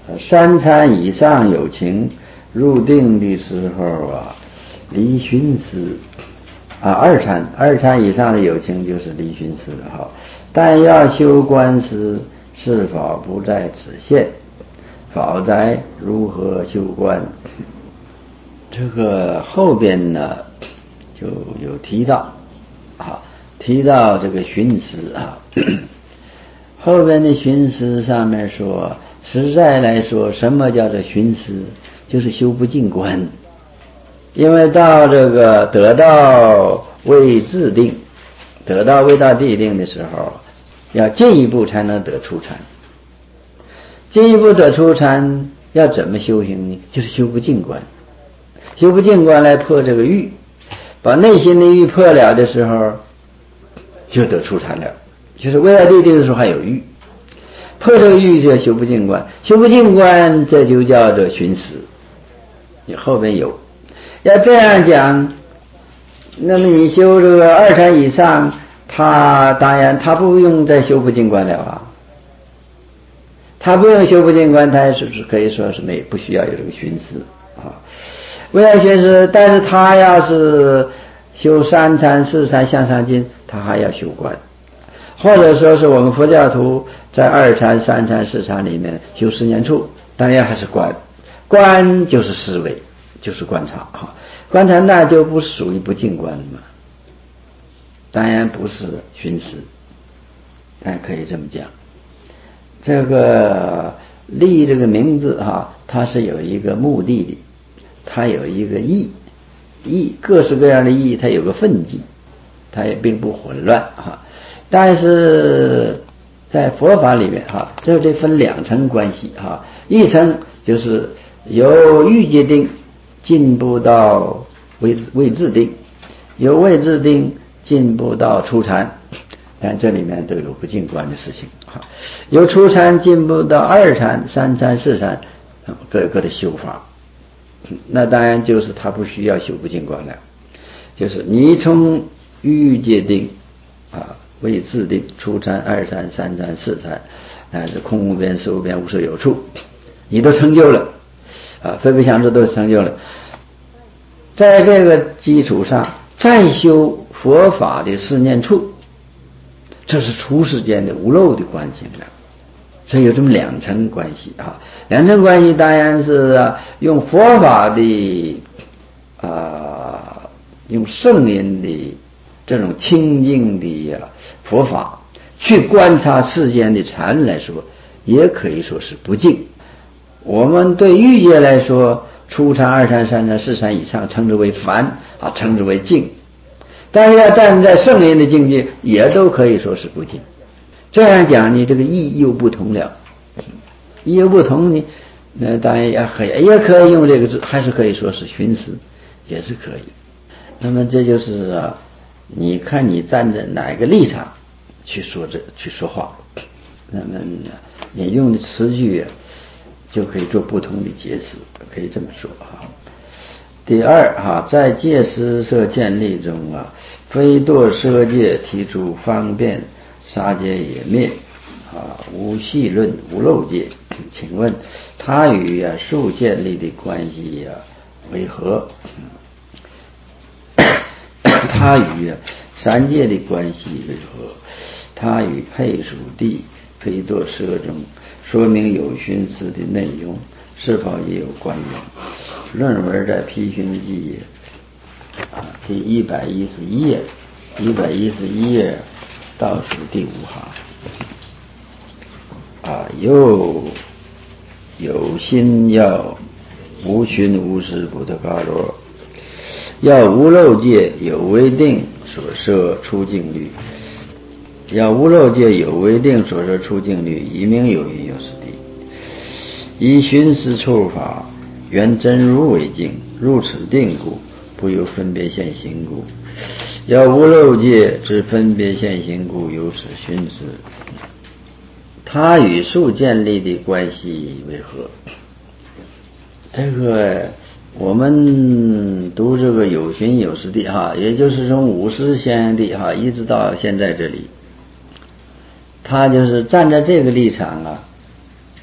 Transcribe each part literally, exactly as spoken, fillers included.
三参以上有情，入定的时候啊，离寻思啊，二参二参以上的有情就是离寻思哈。但要修观时，是否不在此限？否则如何修观？这个后边呢就有提到啊，提到这个寻思啊。后边的寻思上面说，实在来说，什么叫做寻思？就是修不净观。因为到这个得到未自定，得到未到地定的时候，要进一步才能得出禅。进一步得出禅，要怎么修行呢？就是修不净观。修不净观来破这个欲，把内心的欲破了的时候，就得出禅了。就是未到地定的时候还有欲，破这个欲就修不净观，修不净观这就叫做寻思。你后边有，要这样讲，那么你修这个二禅以上，他当然他不用再修不净观了啊，他不用修不净观，他是可以说是没不需要有这个寻思啊。未来寻思，但是他要是修三禅四禅向上进，他还要修观。或者说是我们佛教徒在二禅三禅四禅里面修十年处，当然还是观，观就是思维，就是观察哈。观察那就不属于不净观了嘛，当然不是寻思，但可以这么讲。这个立这个名字哈，它是有一个目的的，它有一个意意各式各样的意义，它有个分际，它也并不混乱哈。但是在佛法里面哈，这这分两层关系哈，一层就是由欲界定进步到位位自定，由位自定进步到初禅，但这里面都有不净观的事情哈。由初禅进步到二禅、三禅、四禅，各个的修法，那当然就是他不需要修不净观了，就是你从欲界定啊。为自定初禅、二禅、三禅、四禅，乃至空无边、识无边、无所有处，你都成就了啊！非非想处都成就了。在这个基础上，再修佛法的四念处，这是出世间的无漏的关系了。所以有这么两层关系啊，两层关系当然是、啊、用佛法的啊，用圣音的这种清净的、啊、佛法去观察世间的禅来说，也可以说是不净。我们对欲界来说，初禅、二禅、三禅、四禅以上称之为凡啊，称之为净。但是要站在圣人的境界，也都可以说是不净。这样讲，你这个意又不同了，意又不同呢，那当然也可以，也可以用这个字，还是可以说是寻思，也是可以。那么这就是啊，你看你站在哪个立场去说这去说话，那么你用的词句就可以做不同的解释，可以这么说哈。第二哈，在戒施设建立中啊，非堕舍戒提出方便杀戒也灭啊，无细论无漏戒。请问它与啊数建立的关系啊为何？它与啊三界的关系为何？它与配属地非堕舍中说明有寻思的内容是否也有关联？论文在批评记啊第一百一十一页，一百一十一页倒数第五行啊，又有心要无寻无识不得高罗，要无漏戒有为定所设出境律，要无漏戒有为定所设出境律，以明有因有实地。以寻思处法，原真如为境，入此定故，不由分别现行故。要无漏戒之分别现行故，由此寻思。它与数建立的关系为何？这个我们读这个有寻有实地哈，也就是从五十先地哈一直到现在这里，他就是站在这个立场啊，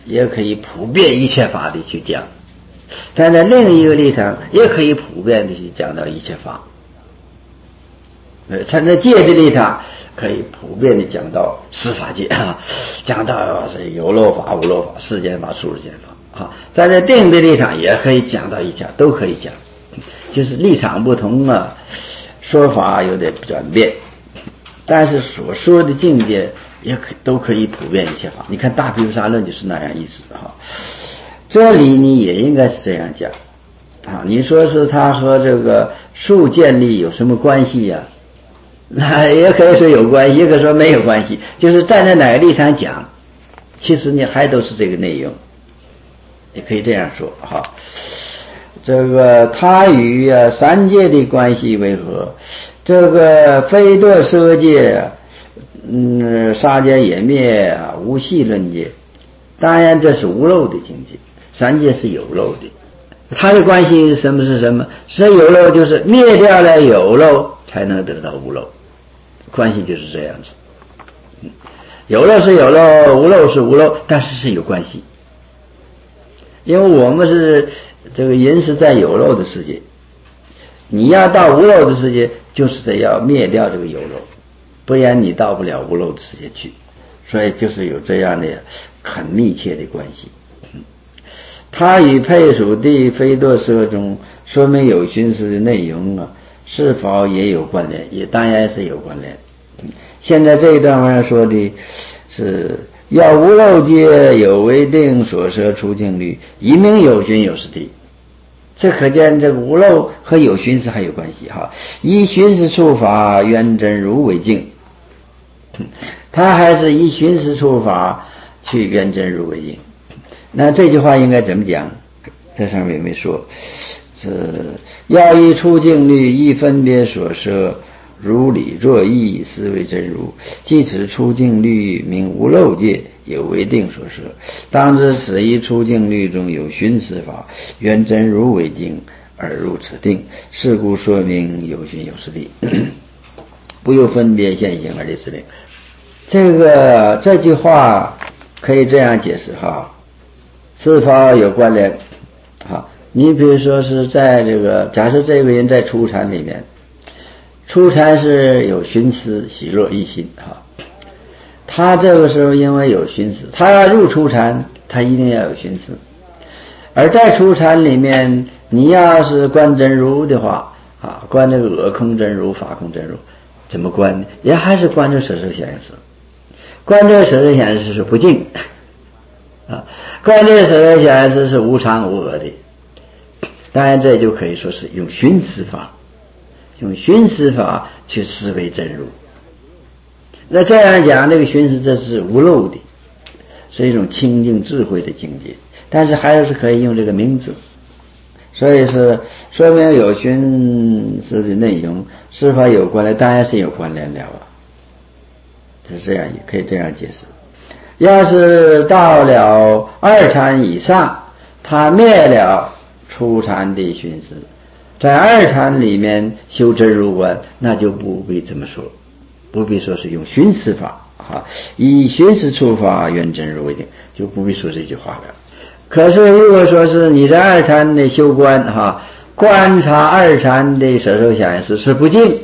也可以普遍一切法的去讲，但在另一个立场也可以普遍的去讲到一切法。呃，站在界的立场可以普遍的讲到十法界啊，讲到是有漏法、无漏法、世间法、出世间法啊。站在定的立场也可以讲到一切，都可以讲，就是立场不同啊，说法有点转变，但是所说的境界也可都可以普遍一切法。你看大毗卢沙论就是那样意思哈。这里你也应该是这样讲啊。你说是它和这个数建立有什么关系呀、啊？那也可以说有关系，也可以说没有关系，就是站在哪个立场讲，其实你还都是这个内容，也可以这样说哈。这个它与啊三界的关系为何？这个非堕色界，嗯，杀劫也灭，无系论界，当然这是无漏的境界，三界是有漏的，它的关系什么是什么？是有漏，就是灭掉了有漏，才能得到无漏，关系就是这样子。有漏是有漏，无漏是无漏，但是是有关系。因为我们是这个人是在有漏的世界，你要到无漏的世界，就是得要灭掉这个有漏，不然你到不了无漏的世界去。所以就是有这样的很密切的关系。它与配属地非堕色中说明有寻思的内容啊，是否也有关联？也当然是有关联。现在这一段文说的是要无漏界有为定所摄出境律，一名有寻有实地。这可见这个无漏和有寻思还有关系哈。以寻思处法缘真如为境，他还是以寻思处法去缘真如为境。那这句话应该怎么讲？这上面没说，是要以出境律一分别所摄，如理若意，思为真如。即此出境律名无漏界，有为定所摄。当知此一出境律中有寻思法，缘真如为境，而入此定。是故说明有寻有实地，不由分别现行而立此定。这个这句话可以这样解释哈。是否有关联？好，你比如说是在这个，假设这个人在初禅里面，初禅是有寻思喜乐一心哈，他这个时候因为有寻思，他要入初禅，他一定要有寻思。而在初禅里面，你要是观真如的话啊，观这个我空真如、法空真如，怎么观呢？也还是观这色受想行识，观这色受想行识是不净。啊，观这色受想行识是无常无我的，当然这就可以说是用寻思法，用寻思法去思维真如。那这样讲，这个寻思这是无漏的，是一种清净智慧的境界，但是还是可以用这个名字，所以是说明有寻思的内容是否有关联，当然是有关联了啊。是这样，也可以这样解释。要是到了二禅以上，他灭了初禅的寻思，在二禅里面修真如观，那就不必这么说，不必说是用寻思法啊，以寻思处法缘真如为定，就不必说这句话了。可是如果说是你在二禅的修观哈，观察二禅的色受想行识是不净，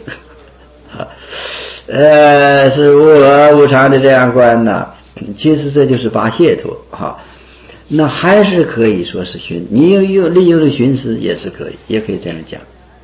呃，是无我无常的这样观呢，其实这就是拔解脱哈，那还是可以说是寻，你有有利用的寻思也是可以，也可以这样讲。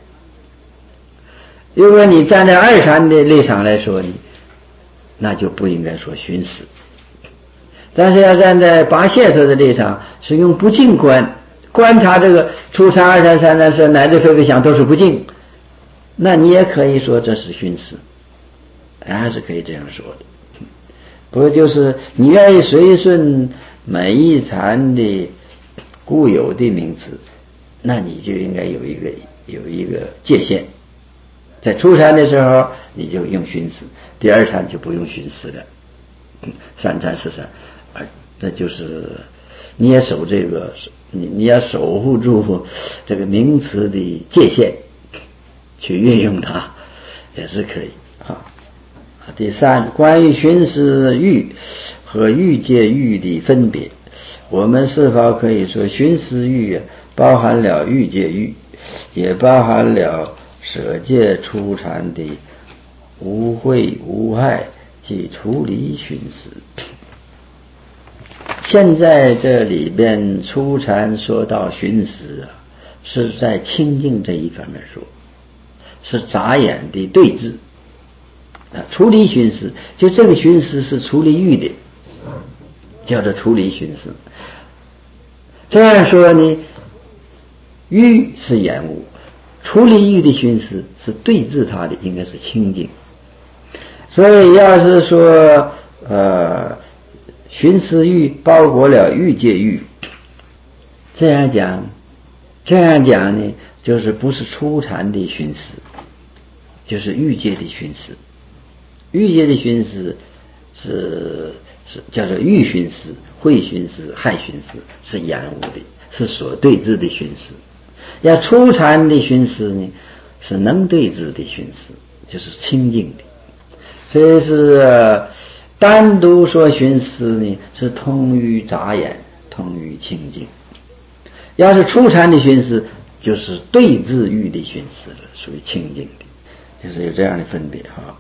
如果你站在二禅的立场来说呢，那就不应该说寻思。但是要站在拔解脱的立场，是用不净观观察这个初禅、二禅、三禅、四乃至非非想都是不净，那你也可以说这是寻思，还是可以这样说的。不过就是你愿意随顺每一禅的固有的名词，那你就应该有一个有一个界限。在初禅的时候你就用寻思，第二禅就不用寻思了，三禅四禅，啊，这就是你也守这个，你你要守护住这个名词的界限，去运用它也是可以啊。第三，关于寻思欲和欲界欲的分别， 我们是否可以说寻思欲包含了欲界欲，也包含了舍戒初禅的无慧无害即除离寻思。现在这里边初禅说到寻思啊，是在清净这一方面说，是眨眼的对峙啊。除离寻思，就这个寻思是除离欲的，叫做除离寻思。这样说呢，欲是厌恶，除离欲的寻思是对治它的，应该是清净。所以要是说呃寻思欲包括了欲界欲，这样讲这样讲呢，就是不是初禅的寻思，就是欲界的寻思。欲界的寻思是是叫做欲寻思、慧寻思、害寻思，是厌恶的，是所对治的寻思。要初禅的寻思呢，是能对治的寻思，就是清净的。所以是、呃、单独说寻思呢，是通于眨眼，通于清净。要是初禅的寻思，就是对治欲的寻思了，属于清净的，就是有这样的分别哈。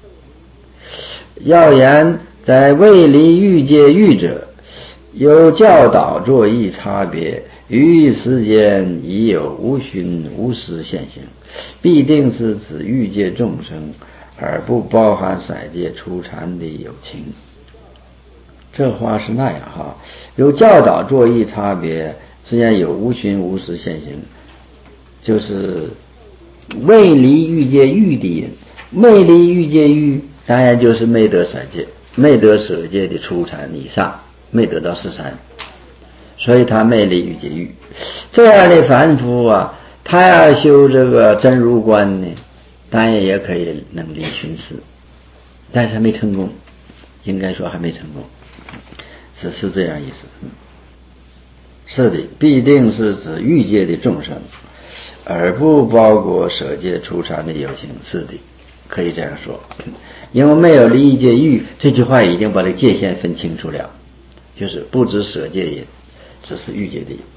要言在未离欲界欲者，有教导作意差别，于世间已有无寻无实现行，必定是指欲界众生，而不包含色界初禅的有情。这话是那样哈，有教导作意差别，实际上有无寻无实现行，就是未离欲界欲的人，未离欲界欲，当然就是没得色界，没得色界的初禅以上，没得到四禅，所以他没离欲界欲。这样的凡夫啊，他要修这个真如观呢，当然也可以能离寻思，但是还没成功，应该说还没成功，只是这样意思。是的，必定是指欲界的众生，而不包括舍界初禅的有情。是的，可以这样说，因为没有离欲界欲，这句话已经把这界限分清楚了，就是不止舍界也，只是欲界的也。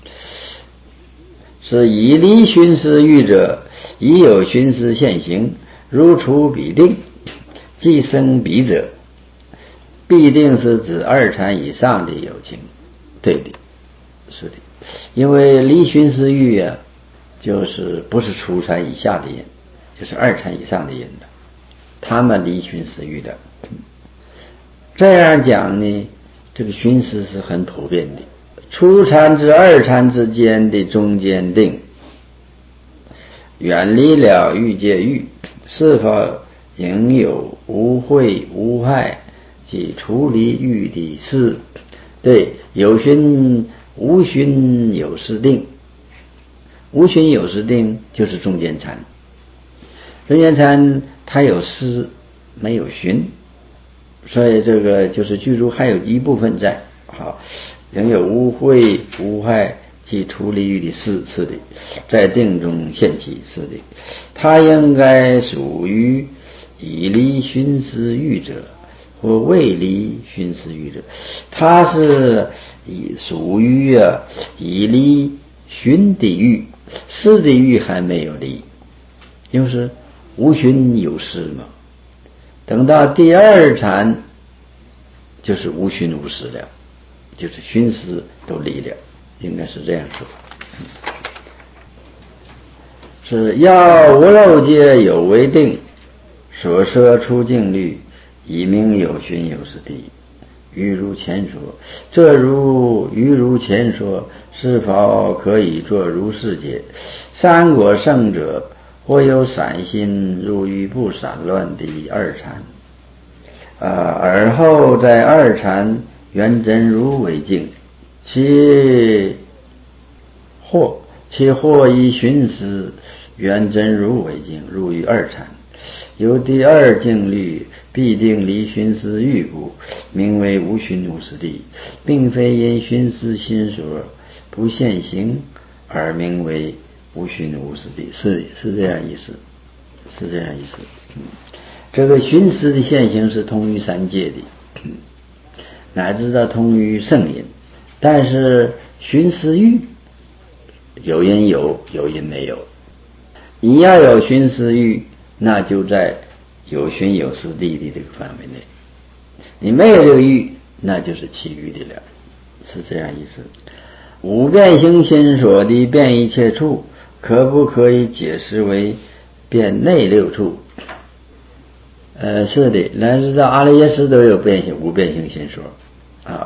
是以离寻思欲者，已有寻思现行，如除彼定，即生彼者，必定是指二禅以上的有情。对的，是的，因为离寻思欲啊，就是不是初禅以下的人，就是二禅以上的人的，他们离寻思欲的。这样讲呢，这个寻思是很普遍的。初禅至二禅之间的中间定，远离了欲界欲，是否应有无慧无害即除离欲的事？对，有寻无寻有实定，无寻有实定就是中间禅。中间禅它有实没有寻，所以这个就是具足还有一部分在好，仍有无慧无害即除离欲的事。是的，在定中现起。是的，它应该属于已离寻思欲者或未离寻思欲者，它是以属于啊已离寻的欲，思的欲还没有离，就是无寻有思嘛。等到第二禅就是无寻无思了，就是寻思都离了，应该是这样说。是要无漏界有为定，所摄出境律，以名有寻有思谛。余如前说，这如余如前说，是否可以作如是界？三果圣者或有散心入于不散乱的二禅，呃，而后在二禅圆真如为境，其或其或以寻思圆真如为境，入于二禅。有第二境律，必定离寻思欲故，名为无寻无思谛，并非因寻思心所不现行而名为无寻无思谛。是是这样意思，是这样意思。嗯，这个寻思的现行是通于三界的，乃至到通于圣人， 但是寻思欲有因有，有因没有。你要有寻思欲，那就在有寻有思地的这个范围内，你没有这个欲，那就是其余的了，是这样意思。五变行心所的变一切处，可不可以解释为变内六处？呃，是的，乃至到阿赖耶识都有变性五变性心所啊，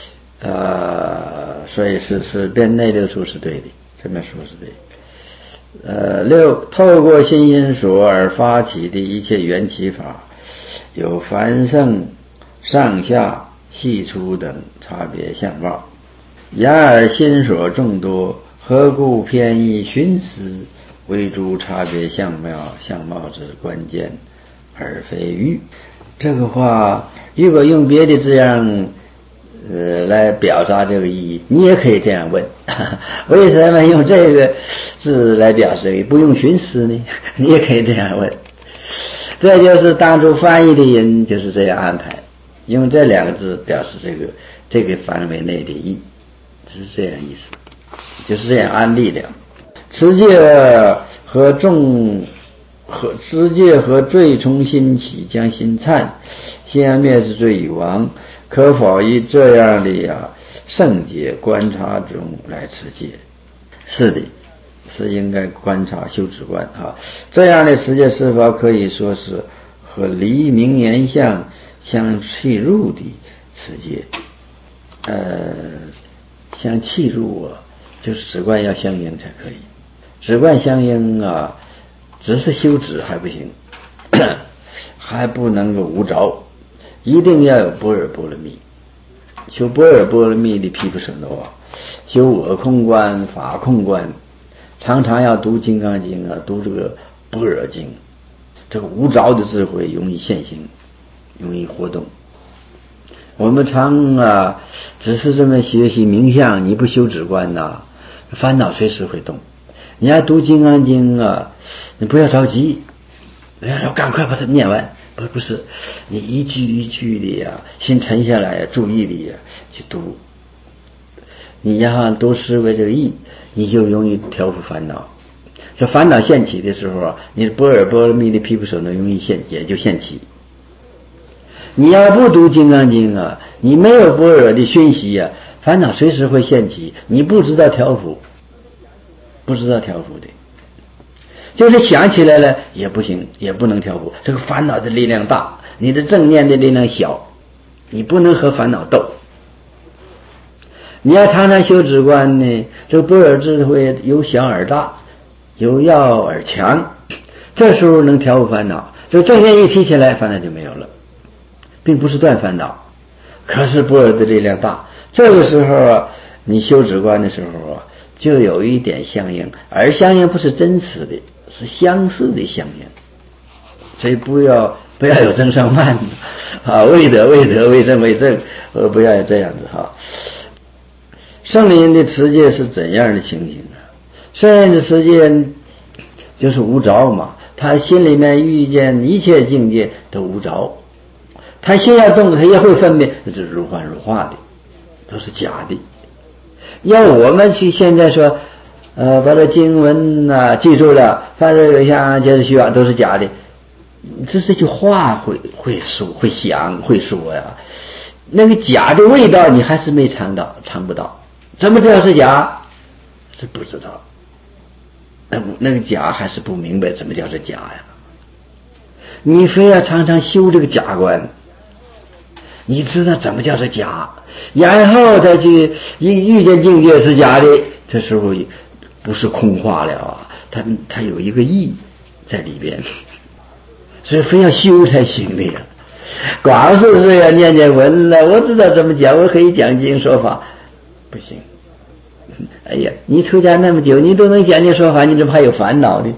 呃，所以是是变内六处是对的，这么说是对的。呃，六透过心心所而发起的一切缘起法，有凡圣、上下、细粗等差别相貌。然而心所众多，何故偏以寻思为诸差别相貌相貌之关键，而非欲？这个话如果用别的字样呃，来表达这个意义，你也可以这样问：为什么用这个字来表示，不用寻思呢？你也可以这样问。这就是当初翻译的人就是这样安排，用这两个字表示这个这个范围内的意，是这样意思，就是这样安立的。持戒和众和持戒和罪从心起，将心忏，心安灭之罪已亡。可否以这样的呀圣洁观察中来持戒？是的，是应该观察修止观啊。这样的持戒是否可以说是和离明言相相契入的持戒？呃，相契入啊，就是止观要相应才可以。止观相应啊，只是修止还不行，还不能够无着。一定要有般若波罗蜜，修般若波罗蜜的毗婆舍那啊，修我空观、法空观，常常要读金刚经啊，读这个般若经，这个无着的智慧容易现行，容易活动。我们常啊，只是这么学习冥想，你不修止观呐、啊，烦恼随时会动。你要读金刚经啊，你不要着急，要赶快把它念完。不不是，你一句一句的呀，心沉下来，注意力呀去读。你要多思维这个意，你就容易调伏烦恼。这烦恼现起的时候啊，你般若波罗蜜的毗婆舍那容易现，也就现起。你要不读金刚经啊，你没有般若的熏习啊，烦恼随时会现起，你不知道调伏，不知道调伏的。就是想起来了也不行，也不能调伏。这个烦恼的力量大，你的正念的力量小，你不能和烦恼斗。你要常常修止观呢，这个般若智慧由小而大，由要而强，这时候能调伏烦恼。这正念一提起来，烦恼就没有了，并不是断烦恼，可是般若的力量大。这个时候啊，你修止观的时候啊，就有一点相应，而相应不是真实的，是相似的相应，所以不要不要有增上慢啊，为得为得为正为正，呃，不要有这样子哈。圣人的持戒是怎样的情形啊？圣人的持戒就是无着嘛，他心里面遇见一切境界都无着，他心要动，他也会分辨，这是如幻如化的，都是假的。要我们去现在说。呃，把这经文啊记住了，凡是有相皆是虚妄，都是假的。这这句话会会说会想会说呀，那个假的味道你还是没尝到，尝不到。怎么知道是假？是不知道。那那个假还是不明白什么叫做假呀？你非要常常修这个假观，你知道怎么叫做假，然后再去一遇见境界是假的，这时候不是空话了啊，它它有一个意在里边，所以非要修才行的呀。光是这样念念文了，我知道怎么讲，我可以讲经说法，不行。哎呀，你出家那么久，你都能讲经说法，你怎么还有烦恼呢？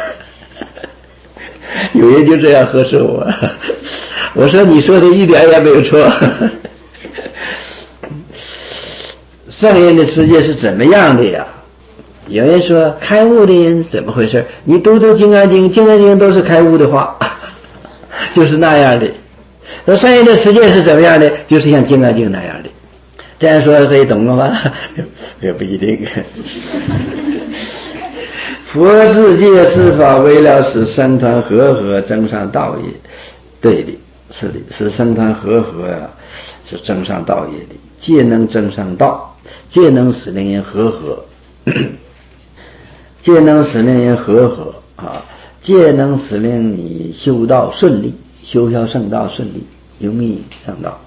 有人就这样呵斥我，我说你说的一点也没有错。圣人的世界是怎么样的呀？有人说开悟的人怎么回事？你读读金刚经，金刚经都是开悟的话，就是那样的。那圣人的世界是怎么样的？就是像金刚经那样的。 这样说可以懂了吗？也不一定。佛自戒是法，为了使僧团和合，增上道业。对的，是的，使僧团和合呀、啊，是增上道业的。戒能增上道，戒能使令人和合，戒能使令人和合啊，戒能使令你修道顺利，修销圣道顺利，容易上道。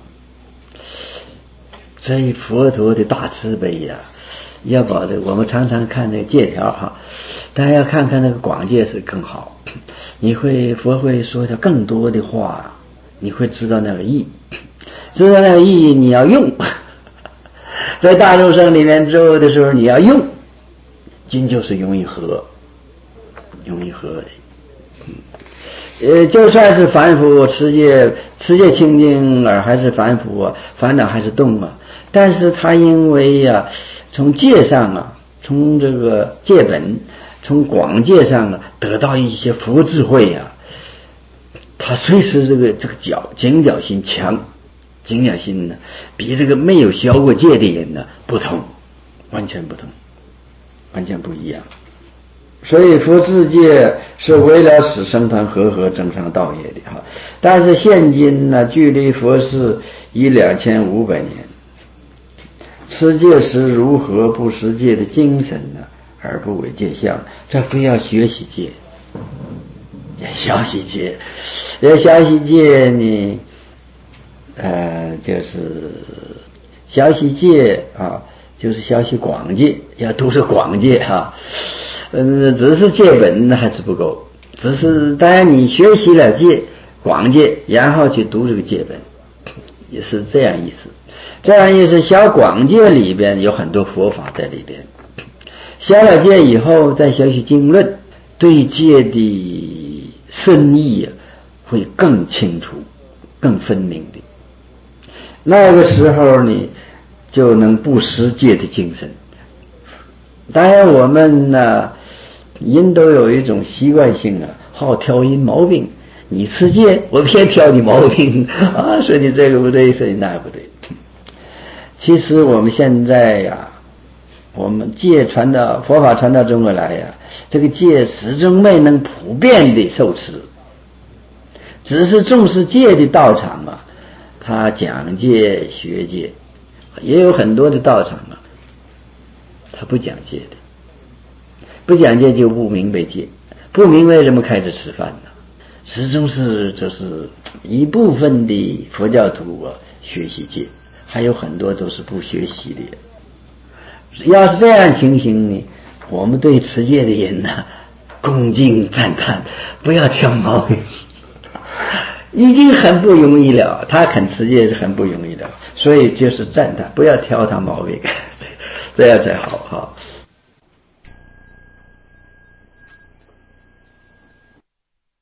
所以佛陀的大慈悲呀、啊，要保的，我们常常看那个戒条哈，大家要看看那个广戒是更好。你会佛会说的更多的话，你会知道那个意，知道那个意义，你要用。在大众生里面之后的时候，你要用，经就是容易合，容易合的。呃，就算是凡夫持戒，持戒清净而还是凡夫啊，烦恼还是动啊。但是他因为呀、啊，从戒上啊，从这个戒本，从广戒上啊，得到一些佛智慧啊，他随时这个这个角警觉心强，警觉心呢，比这个没有消过戒的人呢不同，完全不同，完全不一样。所以佛自戒是为了使僧团和合，增上道业的哈。但是现今呢，距离佛世已两千五百年，持戒时如何不持戒的精神呢？而不为戒相，这非要学习戒，要学习戒，要学习戒呢，呃，就是学习戒啊，就是学习广戒，要读是广戒哈。嗯，只是戒本还是不够，只是当然你学习了戒广戒，然后去读这个戒本，也是这样意思。这样意思，小广戒里边有很多佛法在里边，学了戒以后再学习经论，对戒的深意会更清楚、更分明的。那个时候你就能不失戒的精神。当然我们呢，人都有一种习惯性啊，好挑人毛病。你持戒，我偏挑你毛病啊，说你这个不对，说你那个不对。其实我们现在呀、啊，我们戒传到佛法传到中国来呀、啊，这个戒始终没能普遍的受持，只是重视戒的道场啊，他讲戒学戒，也有很多的道场啊，他不讲戒的，不讲戒就不明白戒，不明白怎么开始吃饭呢？始终是就是一部分的佛教徒啊学习戒，还有很多都是不学习的。要是这样情形呢，我们对持戒的人呢恭敬赞叹，不要挑毛病，已经很不容易了，他肯持戒是很不容易的，所以就是赞叹，不要挑他毛病，这样才好哈。